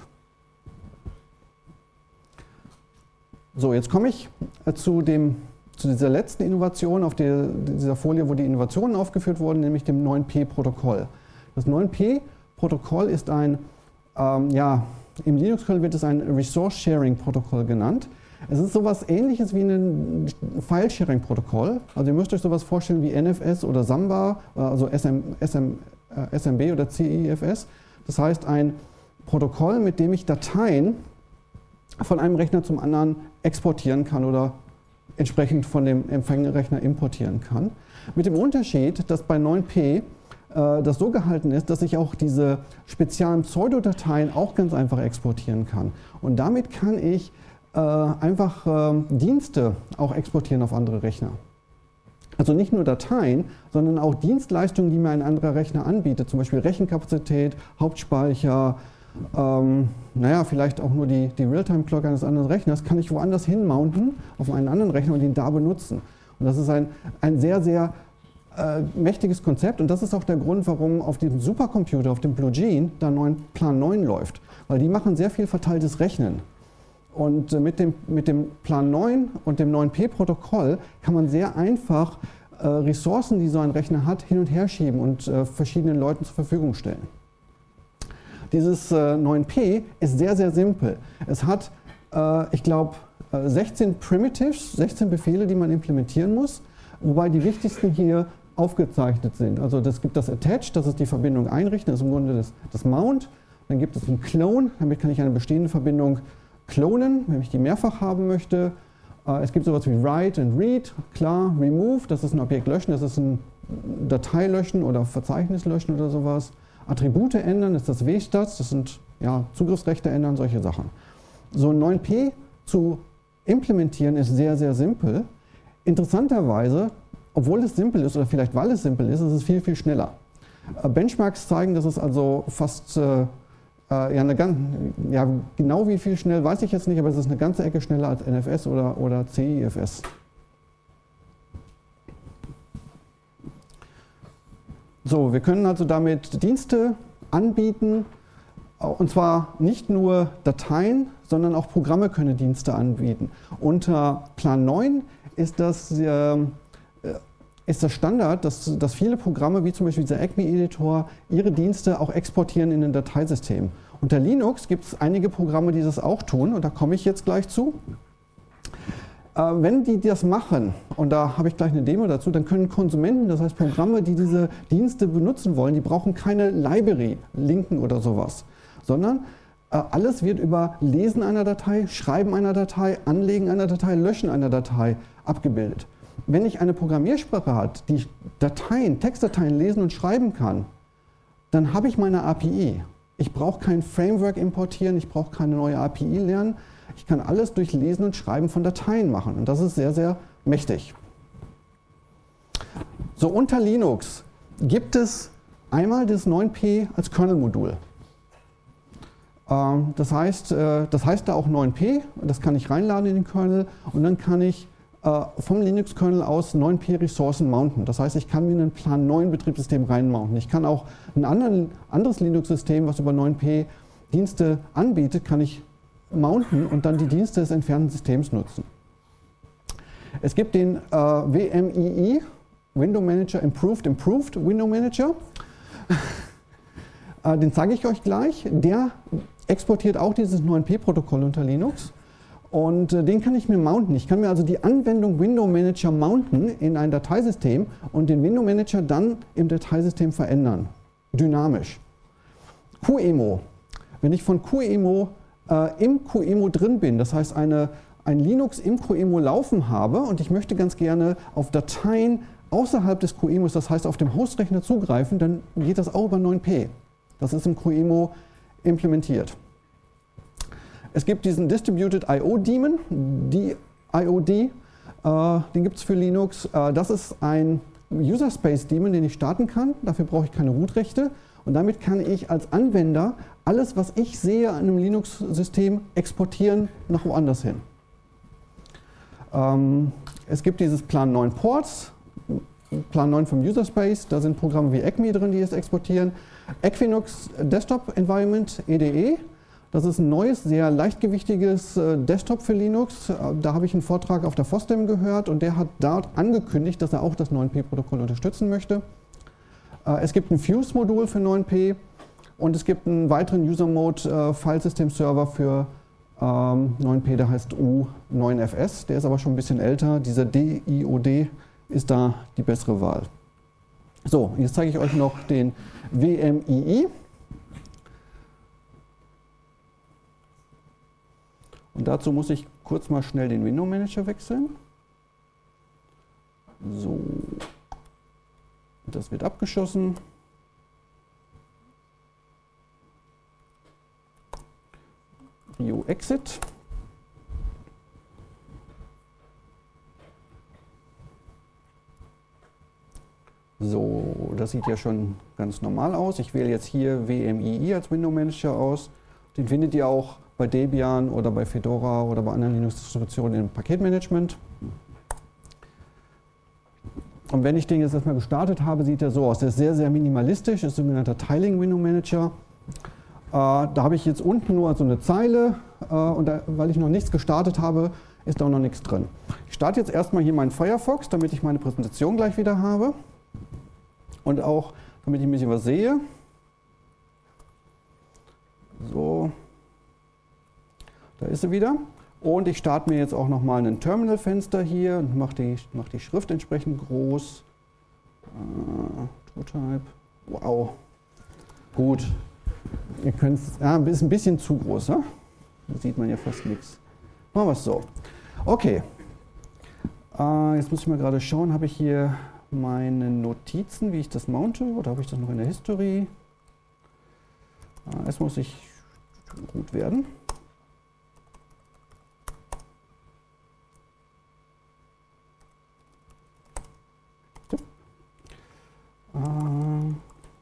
So, jetzt komme ich zu, dem, zu dieser letzten Innovation auf der, dieser Folie, wo die Innovationen aufgeführt wurden, nämlich dem neun P-Protokoll. Das neun P-Protokoll ist ein, ähm, ja, im Linux-Kernel wird es ein Resource-Sharing-Protokoll genannt. Es ist sowas Ähnliches wie ein File-Sharing-Protokoll. Also ihr müsst euch sowas vorstellen wie N F S oder Samba, also S M, S M, äh, S M B oder C I F S. Das heißt ein Protokoll, mit dem ich Dateien von einem Rechner zum anderen exportieren kann oder entsprechend von dem Empfängerrechner importieren kann. Mit dem Unterschied, dass bei neun P äh, das so gehalten ist, dass ich auch diese speziellen Pseudodateien auch ganz einfach exportieren kann. Und damit kann ich äh, einfach äh, Dienste auch exportieren auf andere Rechner. Also nicht nur Dateien, sondern auch Dienstleistungen, die mir ein anderer Rechner anbietet, zum Beispiel Rechenkapazität, Hauptspeicher, Ähm, naja, vielleicht auch nur die, die Realtime-Clock eines anderen Rechners, kann ich woanders hinmounten, auf einen anderen Rechner und ihn da benutzen. Und das ist ein, ein sehr, sehr äh, mächtiges Konzept und das ist auch der Grund, warum auf diesem Supercomputer, auf dem BlueGene, da neun, Plan neun läuft. Weil die machen sehr viel verteiltes Rechnen. Und äh, mit, dem, mit dem Plan neun und dem neun P-Protokoll kann man sehr einfach äh, Ressourcen, die so ein Rechner hat, hin und her schieben und äh, verschiedenen Leuten zur Verfügung stellen. Dieses äh, neun P ist sehr, sehr simpel. Es hat, äh, ich glaube, äh, sechzehn Primitives, sechzehn Befehle, die man implementieren muss, wobei die wichtigsten hier aufgezeichnet sind. Also das gibt das Attach, das ist die Verbindung einrichten, das ist im Grunde das, das Mount. Dann gibt es einen Clone, damit kann ich eine bestehende Verbindung klonen, wenn ich die mehrfach haben möchte. Es gibt sowas wie Write und Read, klar, Remove, das ist ein Objekt löschen, das ist ein Datei löschen oder Verzeichnis löschen oder sowas. Attribute ändern, ist das W-Stats, das sind ja, Zugriffsrechte ändern, solche Sachen. So ein neun P zu implementieren ist sehr, sehr simpel. Interessanterweise, obwohl es simpel ist oder vielleicht weil es simpel ist, ist es viel, viel schneller. Benchmarks zeigen, dass es also fast äh, ja, eine ganz, ja, genau wie viel schnell weiß ich jetzt nicht, aber es ist eine ganze Ecke schneller als N F S oder, oder C I F S. So, wir können also damit Dienste anbieten, und zwar nicht nur Dateien, sondern auch Programme können Dienste anbieten. Unter Plan neun ist das, äh, ist das Standard, dass, dass viele Programme, wie zum Beispiel dieser Acme-Editor, ihre Dienste auch exportieren in ein Dateisystem. Unter Linux gibt es einige Programme, die das auch tun, und da komme ich jetzt gleich zu. Äh, wenn die das machen, und da habe ich gleich eine Demo dazu, dann können Konsumenten, das heißt Programme, die diese Dienste benutzen wollen, die brauchen keine Library, Linken oder sowas, sondern äh, alles wird über Lesen einer Datei, Schreiben einer Datei, Anlegen einer Datei, Löschen einer Datei abgebildet. Wenn ich eine Programmiersprache habe, die Dateien, Textdateien lesen und schreiben kann, dann habe ich meine A P I. Ich brauche kein Framework importieren, ich brauche keine neue A P I lernen. Ich kann alles durch Lesen und Schreiben von Dateien machen, und das ist sehr, sehr mächtig. So, unter Linux gibt es einmal das neun P als Kernel-Modul. Ähm, das heißt, äh, das heißt da auch neun P, das kann ich reinladen in den Kernel, und dann kann ich vom Linux-Kernel aus neun P-Ressourcen mounten. Das heißt, ich kann mir ein Plan neun Betriebssystem reinmounten. Ich kann auch ein anderen, anderes Linux-System, was über neun P Dienste anbietet, kann ich mounten und dann die Dienste des entfernten Systems nutzen. Es gibt den äh, W M I I, Window Manager Improved, Improved Window Manager. äh, den zeige ich euch gleich. Der exportiert auch dieses neun P-Protokoll unter Linux. Und äh, den kann ich mir mounten. Ich kann mir also die Anwendung Window Manager mounten in ein Dateisystem und den Window Manager dann im Dateisystem verändern. Dynamisch. Q E M O. Wenn ich von Q E M O äh, im Q E M O drin bin, das heißt eine, ein Linux im Q E M O laufen habe und ich möchte ganz gerne auf Dateien außerhalb des Q E M Os, das heißt auf dem Hostrechner zugreifen, dann geht das auch über neun P. Das ist im Q E M O implementiert. Es gibt diesen Distributed I O Daemon, D I O D, äh, den gibt es für Linux. Äh, das ist ein User Space Daemon, den ich starten kann. Dafür brauche ich keine Root-Rechte. Und damit kann ich als Anwender alles, was ich sehe an einem Linux-System, exportieren nach woanders hin. Ähm, es gibt dieses Plan neun Ports, Plan neun vom User Space, da sind Programme wie Acme drin, die es exportieren. Equinox Desktop Environment, E D E. Das ist ein neues, sehr leichtgewichtiges äh, Desktop für Linux. Äh, da habe ich einen Vortrag auf der FOSDEM gehört, und der hat dort angekündigt, dass er auch das neun P-Protokoll unterstützen möchte. Äh, es gibt ein Fuse-Modul für neun P, und es gibt einen weiteren User-Mode-Filesystem-Server äh, für ähm, neun P, der heißt U neun F S. Der ist aber schon ein bisschen älter. Dieser D I O D ist da die bessere Wahl. So, jetzt zeige ich euch noch den W M I I. Und dazu muss ich kurz mal schnell den Window Manager wechseln. So, das wird abgeschossen. View Exit. So, das sieht ja schon ganz normal aus. Ich wähle jetzt hier W M I I als Window Manager aus. Den findet ihr auch bei Debian oder bei Fedora oder bei anderen Linux-Distributionen im Paketmanagement. Und wenn ich den jetzt erstmal gestartet habe, sieht er so aus. Der ist sehr, sehr minimalistisch, ist ein sogenannter Tiling Window Manager. Äh, da habe ich jetzt unten nur so eine Zeile, äh, und da, weil ich noch nichts gestartet habe, ist da auch noch nichts drin. Ich starte jetzt erstmal hier meinen Firefox, damit ich meine Präsentation gleich wieder habe und auch damit ich ein bisschen was sehe. So, da ist sie wieder. Und ich starte mir jetzt auch nochmal ein Terminal-Fenster hier und mache die, mach die Schrift entsprechend groß. Uh, TrueType. Wow. Gut. Ihr könnt es, ja, ist ein bisschen zu groß, ne? Da sieht man ja fast nichts. Machen wir es so. Okay. Uh, jetzt muss ich mal gerade schauen, habe ich hier meine Notizen, wie ich das mounte, oder habe ich das noch in der History? Uh, es muss ich gut werden. Uh,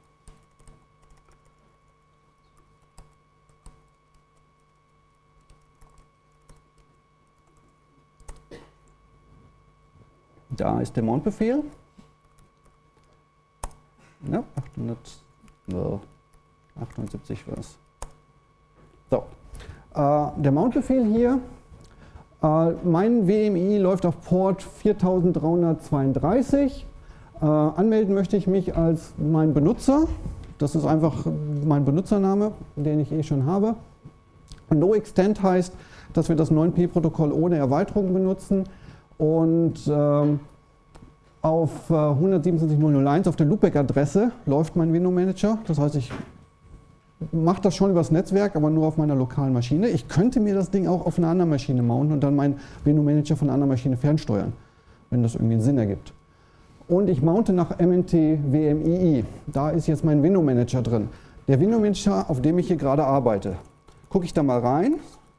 Da ist der Mount-Befehl. Ja, achthundertachtundsiebzig war es. So, äh, der Mount-Befehl hier, äh, mein W M I läuft auf Port viertausenddreihundertzweiunddreißig. Äh, anmelden möchte ich mich als mein Benutzer. Das ist einfach mein Benutzername, den ich eh schon habe. No Extend heißt, dass wir das neun P Protokoll ohne Erweiterung benutzen. Und ähm, auf äh, hundertsiebenundzwanzig Punkt null Punkt null eins auf der Loopback-Adresse läuft mein Window Manager. Das heißt, ich mache das schon übers Netzwerk, aber nur auf meiner lokalen Maschine. Ich könnte mir das Ding auch auf einer anderen Maschine mounten und dann meinen Window Manager von einer anderen Maschine fernsteuern, wenn das irgendwie einen Sinn ergibt. Und ich mounte nach M N T W M I I. Da ist jetzt mein Window Manager drin. Der Window Manager, auf dem ich hier gerade arbeite. Gucke ich da mal rein.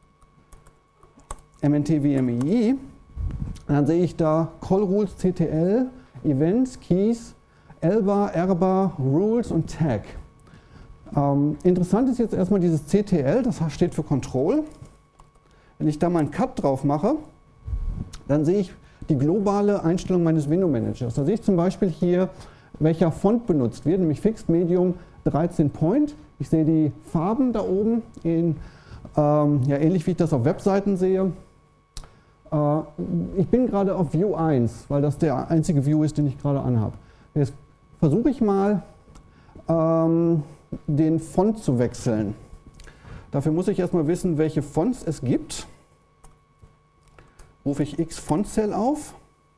M N T W M I I. Und dann sehe ich da Call Rules C T L, Events, Keys, L B A R, R B A, Rules und Tag. Ähm, interessant ist jetzt erstmal dieses C T L, das steht für Control. Wenn ich da mal einen Cut drauf mache, dann sehe ich die globale Einstellung meines Window Managers. Da sehe ich zum Beispiel hier, welcher Font benutzt wird, nämlich Fixed Medium dreizehn Point. Ich sehe die Farben da oben, in, ähm, ja, ähnlich wie ich das auf Webseiten sehe. Ich bin gerade auf View eins, weil das der einzige View ist, den ich gerade anhabe. Jetzt versuche ich mal, ähm, den Font zu wechseln. Dafür muss ich erstmal wissen, welche Fonts es gibt. Rufe ich X-Font-Cell auf.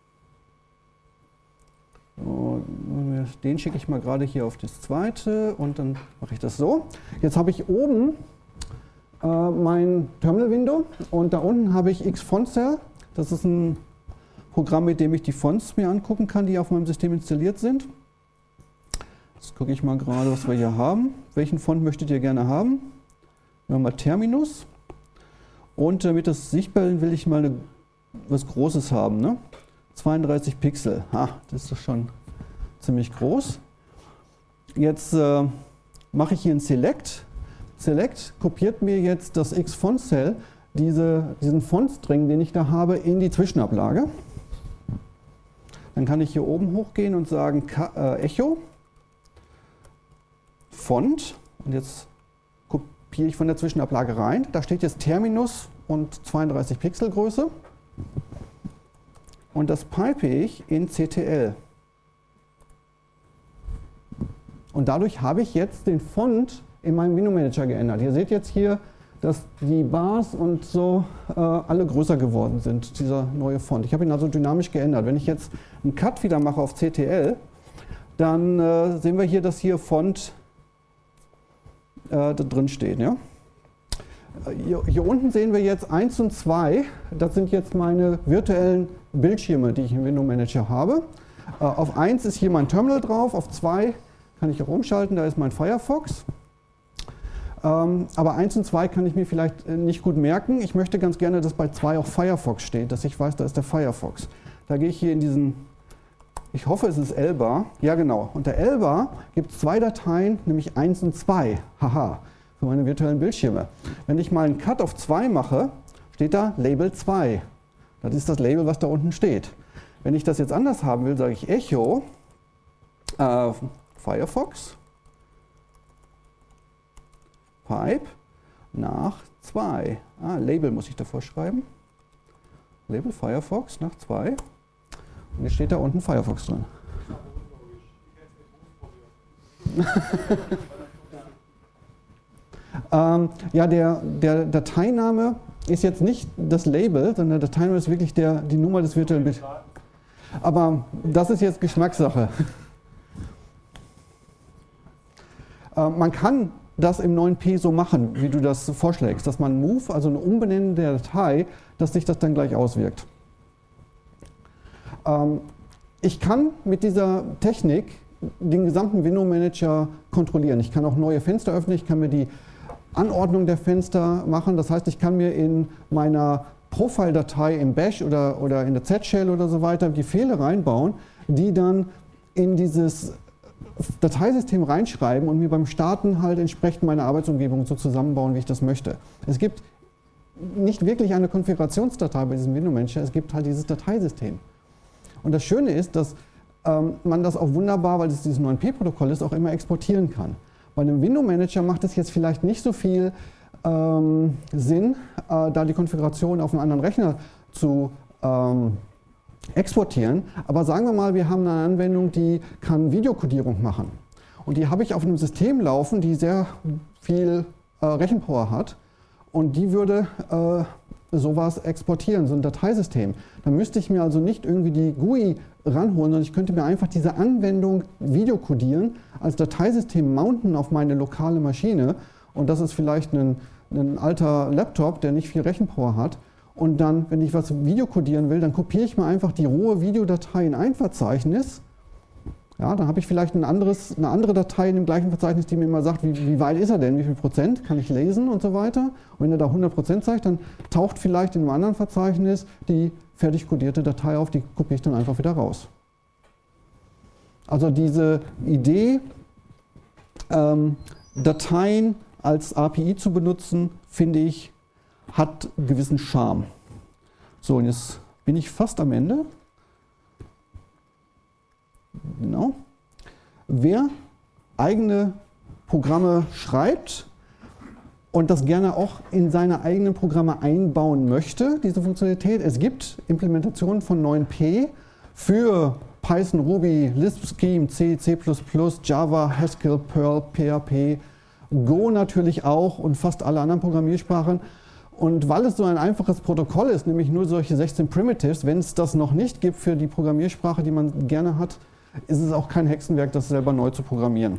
So, den schicke ich mal gerade hier auf das zweite und dann mache ich das so. Jetzt habe ich oben mein Terminal-Window und da unten habe ich X-Font-Cell. Das ist ein Programm, mit dem ich die Fonts mir angucken kann, die auf meinem System installiert sind. Jetzt gucke ich mal gerade, was wir hier haben. Welchen Font möchtet ihr gerne haben? Wir haben mal Terminus. Und damit das sichtbar ist, will ich mal eine, was Großes haben. Ne? zweiunddreißig Pixel. Ha, das ist doch schon ziemlich groß. Jetzt äh, mache ich hier ein Select. Select kopiert mir jetzt das X-Font-Cell, diese, diesen Font-String, den ich da habe, in die Zwischenablage. Dann kann ich hier oben hochgehen und sagen äh, Echo, Font, und jetzt kopiere ich von der Zwischenablage rein. Da steht jetzt Terminus und zweiunddreißig Pixel Größe. Und das pipe ich in C T L. Und dadurch habe ich jetzt den Font in meinem Window Manager geändert. Ihr seht jetzt hier, dass die Bars und so äh, alle größer geworden sind, dieser neue Font. Ich habe ihn also dynamisch geändert. Wenn ich jetzt einen Cut wieder mache auf C T L, dann äh, sehen wir hier, dass hier Font äh, da drin steht. Ja? Hier, hier unten sehen wir jetzt eins und zwei. Das sind jetzt meine virtuellen Bildschirme, die ich im Window Manager habe. Äh, auf eins ist hier mein Terminal drauf, auf zwei kann ich auch umschalten, da ist mein Firefox. Ähm, aber eins und zwei kann ich mir vielleicht nicht gut merken. Ich möchte ganz gerne, dass bei zwei auch Firefox steht, dass ich weiß, da ist der Firefox. Da gehe ich hier in diesen, ich hoffe es ist L B A. Ja genau, unter L B A gibt es zwei Dateien, nämlich eins und zwei. Haha, für meine virtuellen Bildschirme. Wenn ich mal einen Cut auf zwei mache, steht da Label zwei. Das ist das Label, was da unten steht. Wenn ich das jetzt anders haben will, sage ich Echo, äh, Firefox, Pipe nach zwei. Ah, Label muss ich davor schreiben. Label Firefox nach zwei. Und jetzt steht da unten Firefox drin. Ähm, ja, der, der Dateiname ist jetzt nicht das Label, sondern der Dateiname ist wirklich der, die Nummer des virtuellen Bit. Aber das ist jetzt Geschmackssache. äh, man kann das im neun P so machen, wie du das vorschlägst, dass man Move, also ein Umbenennen der Datei, dass sich das dann gleich auswirkt. Ähm, ich kann mit dieser Technik den gesamten Window Manager kontrollieren. Ich kann auch neue Fenster öffnen, ich kann mir die Anordnung der Fenster machen. Das heißt, ich kann mir in meiner Profile-Datei im Bash oder, oder in der Z-Shell oder so weiter die Fehler reinbauen, die dann in dieses Dateisystem reinschreiben und mir beim Starten halt entsprechend meine Arbeitsumgebung so zusammenbauen, wie ich das möchte. Es gibt nicht wirklich eine Konfigurationsdatei bei diesem Window Manager, es gibt halt dieses Dateisystem. Und das Schöne ist, dass ähm, man das auch wunderbar, weil es dieses neun P-Protokoll ist, auch immer exportieren kann. Bei einem Window Manager macht es jetzt vielleicht nicht so viel ähm, Sinn, äh, da die Konfiguration auf einem anderen Rechner zu ähm, exportieren, aber sagen wir mal, wir haben eine Anwendung, die kann Videokodierung machen und die habe ich auf einem System laufen, die sehr viel äh, Rechenpower hat und die würde äh, sowas exportieren, so ein Dateisystem. Dann müsste ich mir also nicht irgendwie die G U I ranholen, sondern ich könnte mir einfach diese Anwendung Videokodieren als Dateisystem mounten auf meine lokale Maschine und das ist vielleicht ein, ein alter Laptop, der nicht viel Rechenpower hat. Und dann, wenn ich was Videokodieren will, dann kopiere ich mir einfach die rohe Videodatei in ein Verzeichnis. Ja, dann habe ich vielleicht ein anderes, eine andere Datei in dem gleichen Verzeichnis, die mir immer sagt, wie, wie weit ist er denn, wie viel Prozent kann ich lesen und so weiter. Und wenn er da hundert Prozent zeigt, dann taucht vielleicht in einem anderen Verzeichnis die fertig kodierte Datei auf, die kopiere ich dann einfach wieder raus. Also diese Idee, ähm, Dateien als A P I zu benutzen, finde ich, hat einen gewissen Charme. So, und jetzt bin ich fast am Ende. Genau. Wer eigene Programme schreibt und das gerne auch in seine eigenen Programme einbauen möchte, diese Funktionalität, es gibt Implementationen von neun P für Python, Ruby, Lisp, Scheme, C, C plus plus, Java, Haskell, Perl, P H P, Go natürlich auch und fast alle anderen Programmiersprachen. Und weil es so ein einfaches Protokoll ist, nämlich nur solche sechzehn Primitives, wenn es das noch nicht gibt für die Programmiersprache, die man gerne hat, ist es auch kein Hexenwerk, das selber neu zu programmieren.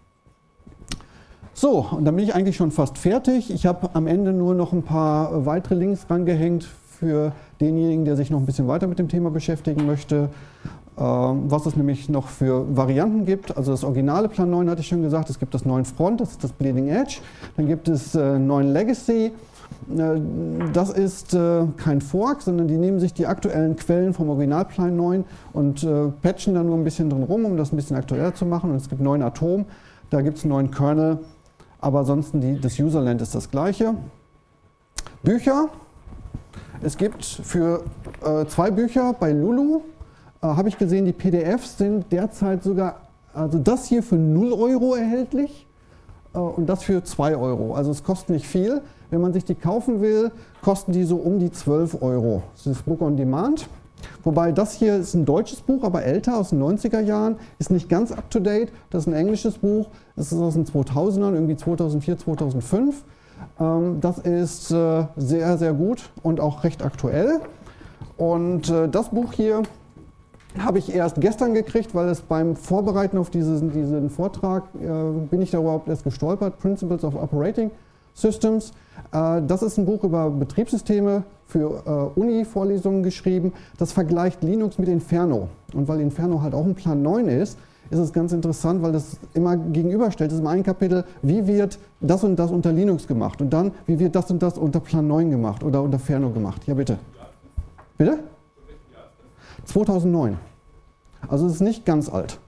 So, und dann bin ich eigentlich schon fast fertig. Ich habe am Ende nur noch ein paar weitere Links rangehängt für denjenigen, der sich noch ein bisschen weiter mit dem Thema beschäftigen möchte. Was es nämlich noch für Varianten gibt. Also das originale Plan neun hatte ich schon gesagt, es gibt das neun Front, das ist das Bleeding Edge. Dann gibt es äh, neun Legacy. Äh, das ist äh, kein Fork, sondern die nehmen sich die aktuellen Quellen vom Originalplan neun und äh, patchen dann nur ein bisschen drin rum, um das ein bisschen aktueller zu machen. Und es gibt neun Atom, da gibt es neun Kernel, aber ansonsten die, das Userland ist das gleiche. Bücher. Es gibt für äh, zwei Bücher bei Lulu, Äh, habe ich gesehen, die P D Fs sind derzeit sogar, also das hier für null Euro erhältlich äh, und das für zwei Euro. Also es kostet nicht viel. Wenn man sich die kaufen will, kosten die so um die zwölf Euro. Das ist Book on Demand. Wobei das hier ist ein deutsches Buch, aber älter, aus den neunziger Jahren, ist nicht ganz up to date. Das ist ein englisches Buch, das ist aus den zweitausendern, irgendwie zweitausendvier, zweitausendfünf. Ähm, das ist äh, sehr, sehr gut und auch recht aktuell. Und äh, das Buch hier habe ich erst gestern gekriegt, weil es beim Vorbereiten auf diesen, diesen Vortrag äh, bin ich da überhaupt erst gestolpert. Principles of Operating Systems. Äh, das ist ein Buch über Betriebssysteme für äh, Uni-Vorlesungen geschrieben. Das vergleicht Linux mit Inferno. Und weil Inferno halt auch ein Plan neun ist, ist es ganz interessant, weil das immer gegenüberstellt. Das ist im einen Kapitel, wie wird das und das unter Linux gemacht und dann, wie wird das und das unter Plan neun gemacht oder unter Inferno gemacht. Ja, bitte. Bitte? zweitausendneun. Also es ist nicht ganz alt.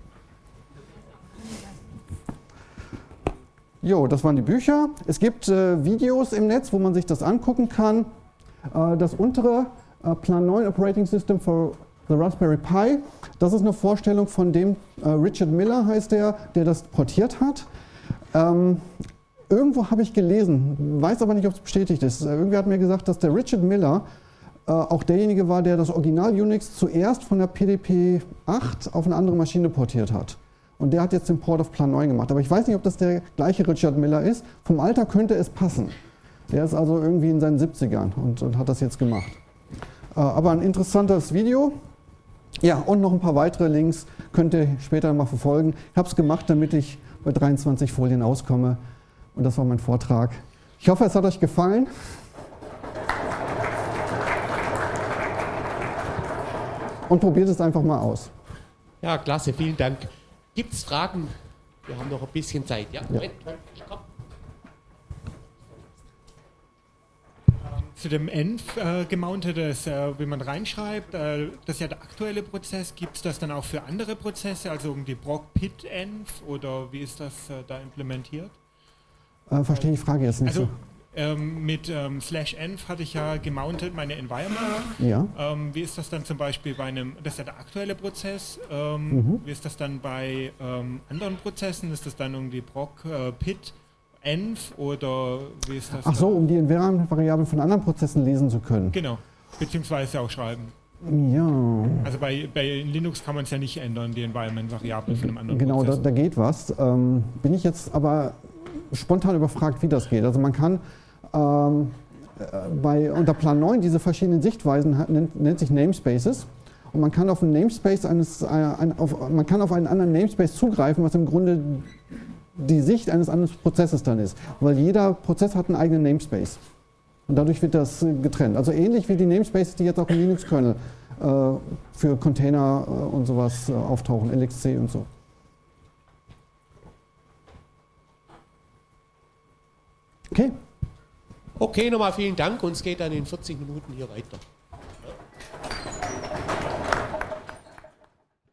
Jo, das waren die Bücher. Es gibt äh, Videos im Netz, wo man sich das angucken kann. Äh, das untere, äh, Plan neun Operating System for the Raspberry Pi, das ist eine Vorstellung von dem, äh, Richard Miller heißt der, der das portiert hat. Ähm, irgendwo habe ich gelesen, weiß aber nicht, ob es bestätigt ist. Äh, irgendwer hat mir gesagt, dass der Richard Miller Äh, auch derjenige war, der das Original Unix zuerst von der P D P acht auf eine andere Maschine portiert hat. Und der hat jetzt den Port auf Plan neun gemacht. Aber ich weiß nicht, ob das der gleiche Richard Miller ist. Vom Alter könnte es passen. Der ist also irgendwie in seinen siebzigern und, und hat das jetzt gemacht. Äh, aber ein interessantes Video. Ja, und noch ein paar weitere Links könnt ihr später mal verfolgen. Ich habe es gemacht, damit ich bei dreiundzwanzig Folien auskomme. Und das war mein Vortrag. Ich hoffe, es hat euch gefallen. Und probiert es einfach mal aus. Ja, klasse, vielen Dank. Gibt es Fragen? Wir haben noch ein bisschen Zeit. Ja, Moment, komm. Zu dem Env äh, gemountetes, äh, wie man reinschreibt, äh, das ist ja der aktuelle Prozess. Gibt es das dann auch für andere Prozesse, also irgendwie Proc-Pit-Env oder wie ist das äh, da implementiert? Äh, verstehe die Frage jetzt nicht Also so. ähm, mit ähm, slash env hatte ich ja gemountet meine Environment. Ja. Ähm, wie ist das dann zum Beispiel bei einem, das ist ja der aktuelle Prozess, ähm, Mhm. wie ist das dann bei ähm, anderen Prozessen? Ist das dann irgendwie Proc-Pit? Env oder wie ist das? Ach so, dann? um die Environment-Variablen von anderen Prozessen lesen zu können. Genau, beziehungsweise auch schreiben. Ja, Also bei, bei Linux kann man es ja nicht ändern, die Environment-Variablen von einem anderen genau, da, Prozess. da geht was. Ähm, bin ich jetzt aber spontan überfragt, wie das geht. Also man kann ähm, äh, bei, unter Plan neun diese verschiedenen Sichtweisen hat, nennt, nennt sich Namespaces. Und man kann auf einen Namespace eines, äh, ein, auf, man kann auf einen anderen Namespace zugreifen, was im Grunde die Sicht eines anderen Prozesses dann ist. Weil jeder Prozess hat einen eigenen Namespace. Und dadurch wird das getrennt. Also ähnlich wie die Namespaces, die jetzt auch im Linux-Kernel äh, für Container äh, und sowas äh, auftauchen, L X C und so. Okay. Okay, nochmal vielen Dank. Uns geht dann in vierzig Minuten hier weiter.